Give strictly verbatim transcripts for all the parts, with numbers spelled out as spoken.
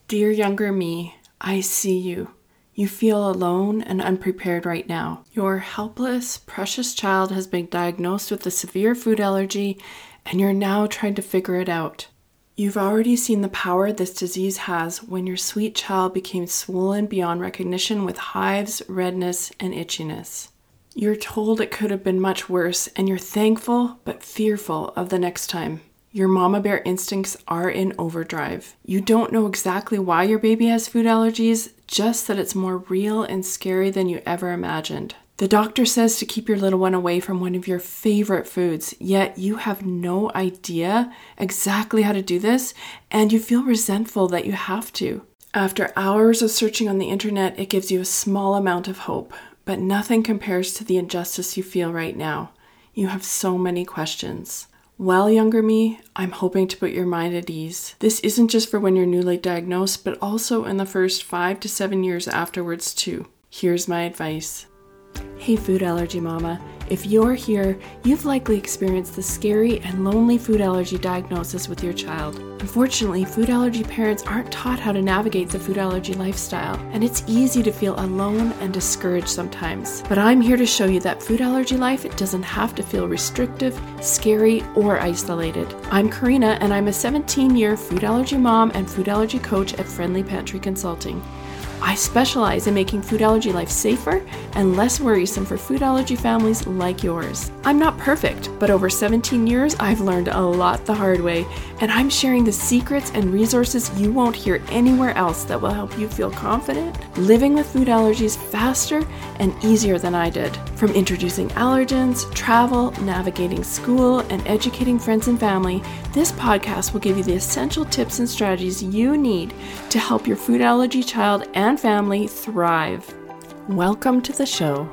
Dear younger me, I see you. You feel alone and unprepared right now. Your helpless, precious child has been diagnosed with a severe food allergy, and you're now trying to figure it out. You've already seen the power this disease has when your sweet child became swollen beyond recognition with hives, redness, and itchiness. You're told it could have been much worse, and you're thankful but fearful of the next time. Your mama bear instincts are in overdrive. You don't know exactly why your baby has food allergies, just that it's more real and scary than you ever imagined. The doctor says to keep your little one away from one of your favorite foods, yet you have no idea exactly how to do this, and you feel resentful that you have to. After hours of searching on the internet, it gives you a small amount of hope, but nothing compares to the injustice you feel right now. You have so many questions. Well, younger me, I'm hoping to put your mind at ease. This isn't just for when you're newly diagnosed, but also in the first five to seven years afterwards too. Here's my advice. Hey food allergy mama, if you're here, you've likely experienced the scary and lonely food allergy diagnosis with your child. Unfortunately, food allergy parents aren't taught how to navigate the food allergy lifestyle, and it's easy to feel alone and discouraged sometimes. But I'm here to show you that food allergy life, it doesn't have to feel restrictive, scary, or isolated. I'm Karina, and I'm a seventeen-year food allergy mom and food allergy coach at Friendly Pantry Consulting. I specialize in making food allergy life safer and less worrisome for food allergy families like yours. I'm not perfect, but over seventeen years, I've learned a lot the hard way, and I'm sharing the secrets and resources you won't hear anywhere else that will help you feel confident living with food allergies faster and easier than I did. From introducing allergens, travel, navigating school, and educating friends and family, this podcast will give you the essential tips and strategies you need to help your food allergy child and family thrive. Welcome to the show.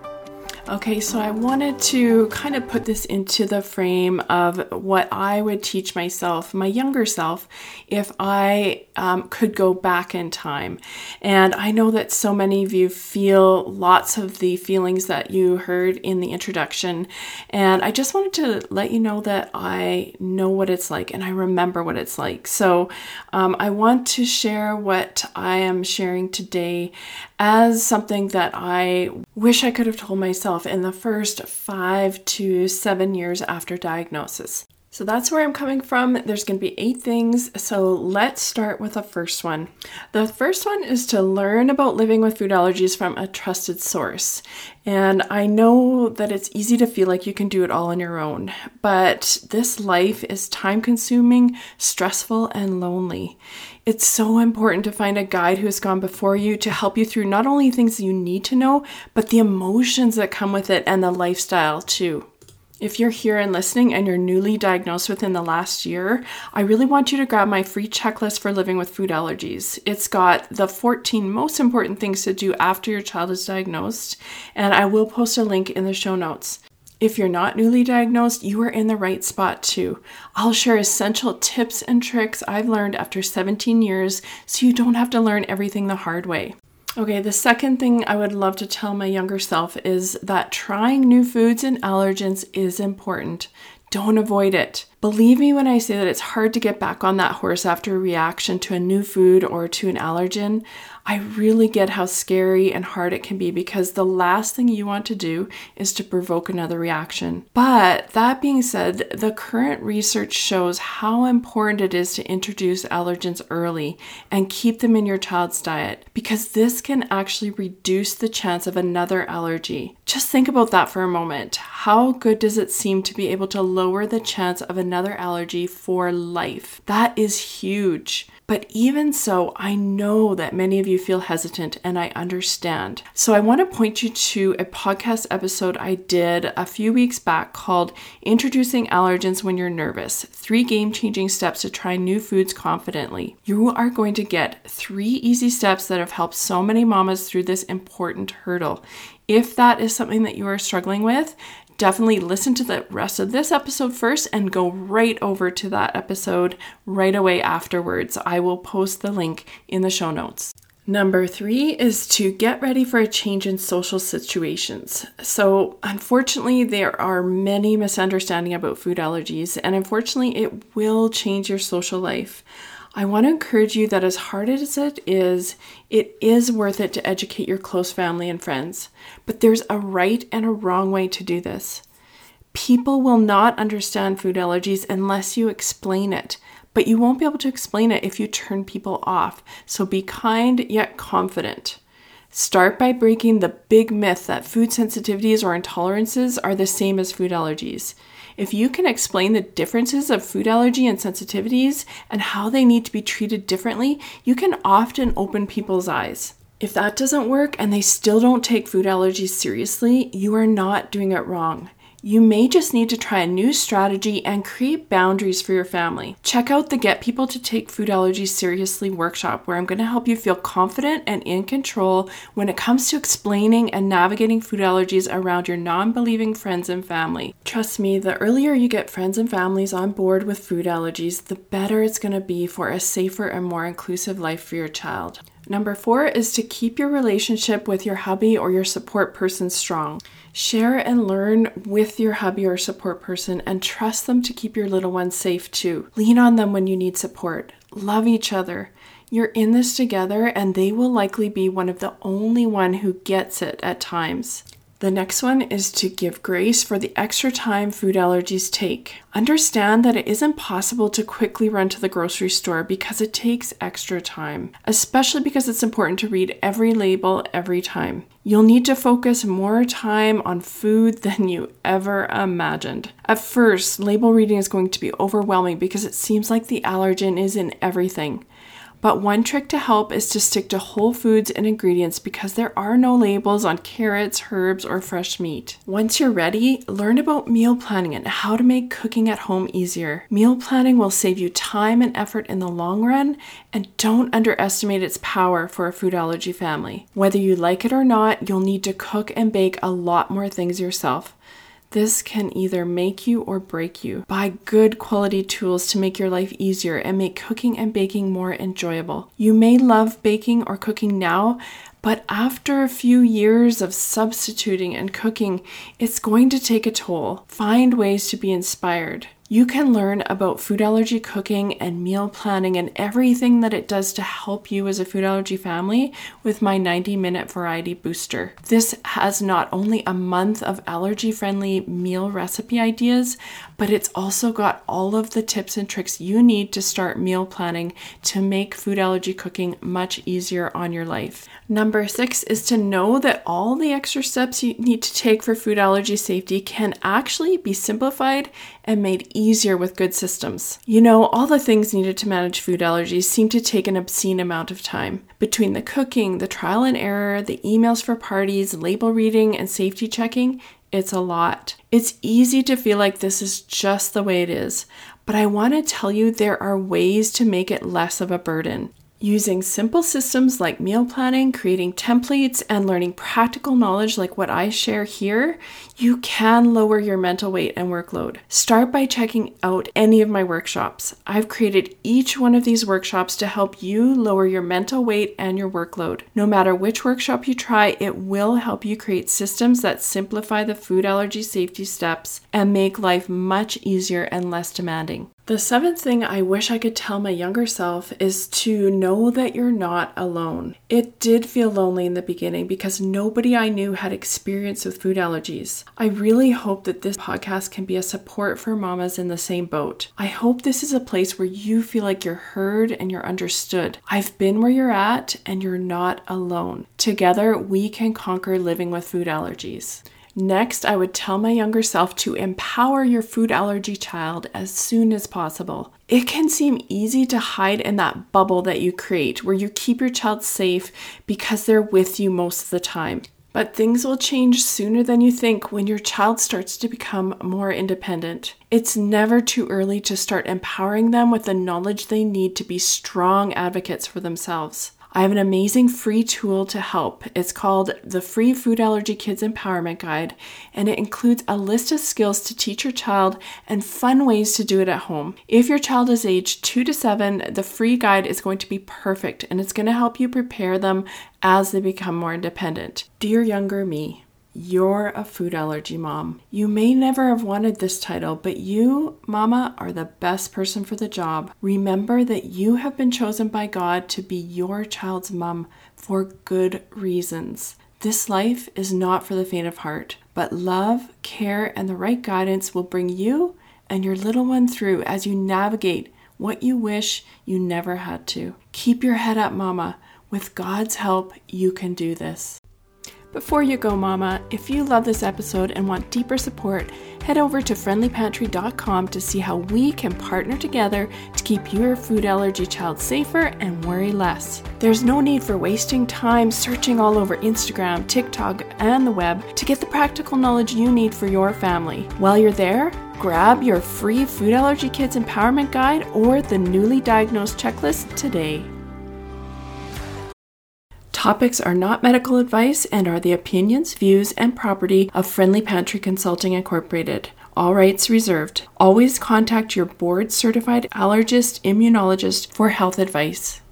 Okay, so I wanted to kind of put this into the frame of what I would teach myself, my younger self, if I um, could go back in time. And I know that so many of you feel lots of the feelings that you heard in the introduction. And I just wanted to let you know that I know what it's like and I remember what it's like. So um, I want to share what I am sharing today as something that I wish I could have told myself in the first five to seven years after diagnosis. So that's where I'm coming from. There's going to be eight things. So let's start with the first one. The first one is to learn about living with food allergies from a trusted source. And I know that it's easy to feel like you can do it all on your own, but this life is time consuming, stressful, and lonely. It's so important to find a guide who has gone before you to help you through not only things you need to know, but the emotions that come with it and the lifestyle too. If you're here and listening and you're newly diagnosed within the last year, I really want you to grab my free checklist for living with food allergies. It's got the fourteen most important things to do after your child is diagnosed, and I will post a link in the show notes. If you're not newly diagnosed, you are in the right spot too. I'll share essential tips and tricks I've learned after seventeen years so you don't have to learn everything the hard way. Okay, the second thing I would love to tell my younger self is that trying new foods and allergens is important. Don't avoid it. Believe me when I say that it's hard to get back on that horse after a reaction to a new food or to an allergen. I really get how scary and hard it can be because the last thing you want to do is to provoke another reaction. But that being said, the current research shows how important it is to introduce allergens early and keep them in your child's diet because this can actually reduce the chance of another allergy. Just think about that for a moment. How good does it seem to be able to lower the chance of another allergy for life? That is huge. But even so, I know that many of you feel hesitant and I understand. So I want to point you to a podcast episode I did a few weeks back called Introducing Allergens When You're Nervous, Three Game-Changing Steps to Try New Foods Confidently. You are going to get three easy steps that have helped so many mamas through this important hurdle. If that is something that you are struggling with, definitely listen to the rest of this episode first and go right over to that episode right away afterwards. I will post the link in the show notes. Number three is to get ready for a change in social situations. So unfortunately, there are many misunderstandings about food allergies, and unfortunately, it will change your social life. I want to encourage you that as hard as it is, it is worth it to educate your close family and friends. But there's a right and a wrong way to do this. People will not understand food allergies unless you explain it, but you won't be able to explain it if you turn people off. So be kind yet confident. Start by breaking the big myth that food sensitivities or intolerances are the same as food allergies. If you can explain the differences of food allergy and sensitivities and how they need to be treated differently, you can often open people's eyes. If that doesn't work and they still don't take food allergies seriously, you are not doing it wrong. You may just need to try a new strategy and create boundaries for your family. Check out the Get People to Take Food Allergies Seriously workshop, where I'm going to help you feel confident and in control when it comes to explaining and navigating food allergies around your non-believing friends and family. Trust me, the earlier you get friends and families on board with food allergies, the better it's going to be for a safer and more inclusive life for your child. Number four is to keep your relationship with your hubby or your support person strong. Share and learn with your hubby or support person and trust them to keep your little ones safe too. Lean on them when you need support. Love each other. You're in this together and they will likely be one of the only one who gets it at times. The next one is to give grace for the extra time food allergies take. Understand that it isn't possible to quickly run to the grocery store because it takes extra time, especially because it's important to read every label every time. You'll need to focus more time on food than you ever imagined. At first, label reading is going to be overwhelming because it seems like the allergen is in everything. But one trick to help is to stick to whole foods and ingredients because there are no labels on carrots, herbs, or fresh meat. Once you're ready, learn about meal planning and how to make cooking at home easier. Meal planning will save you time and effort in the long run, and don't underestimate its power for a food allergy family. Whether you like it or not, you'll need to cook and bake a lot more things yourself. This can either make you or break you. Buy good quality tools to make your life easier and make cooking and baking more enjoyable. You may love baking or cooking now, but after a few years of substituting and cooking, it's going to take a toll. Find ways to be inspired. You can learn about food allergy cooking and meal planning and everything that it does to help you as a food allergy family with my ninety minute variety booster. This has not only a month of allergy-friendly meal recipe ideas, but it's also got all of the tips and tricks you need to start meal planning to make food allergy cooking much easier on your life. Number six is to know that all the extra steps you need to take for food allergy safety can actually be simplified and made easier with good systems. You know, all the things needed to manage food allergies seem to take an obscene amount of time. Between the cooking, the trial and error, the emails for parties, label reading, and safety checking, it's a lot. It's easy to feel like this is just the way it is, but I want to tell you there are ways to make it less of a burden. Using simple systems like meal planning, creating templates, and learning practical knowledge like what I share here, you can lower your mental weight and workload. Start by checking out any of my workshops. I've created each one of these workshops to help you lower your mental weight and your workload. No matter which workshop you try, it will help you create systems that simplify the food allergy safety steps and make life much easier and less demanding. The seventh thing I wish I could tell my younger self is to know that you're not alone. It did feel lonely in the beginning because nobody I knew had experience with food allergies. I really hope that this podcast can be a support for mamas in the same boat. I hope this is a place where you feel like you're heard and you're understood. I've been where you're at and you're not alone. Together, we can conquer living with food allergies. Next, I would tell my younger self to empower your food allergy child as soon as possible. It can seem easy to hide in that bubble that you create where you keep your child safe because they're with you most of the time. But things will change sooner than you think when your child starts to become more independent. It's never too early to start empowering them with the knowledge they need to be strong advocates for themselves. I have an amazing free tool to help. It's called the Free Food Allergy Kids Empowerment Guide, and it includes a list of skills to teach your child and fun ways to do it at home. If your child is aged two to seven, the free guide is going to be perfect, and it's going to help you prepare them as they become more independent. Dear younger me, You're a food allergy mom. You may never have wanted this title, but you, Mama, are the best person for the job. Remember that you have been chosen by God to be your child's mom for good reasons. This life is not for the faint of heart, but love, care, and the right guidance will bring you and your little one through as you navigate what you wish you never had to. Keep your head up, Mama. With God's help, you can do this. Before you go, Mama, if you love this episode and want deeper support, head over to friendly pantry dot com to see how we can partner together to keep your food allergy child safer and worry less. There's no need for wasting time searching all over Instagram, TikTok, and the web to get the practical knowledge you need for your family. While you're there, grab your free Food Allergy Kids Empowerment Guide or the newly diagnosed checklist today. Topics are not medical advice and are the opinions, views, and property of Friendly Pantry Consulting Incorporated. All rights reserved. Always contact your board-certified allergist immunologist for health advice.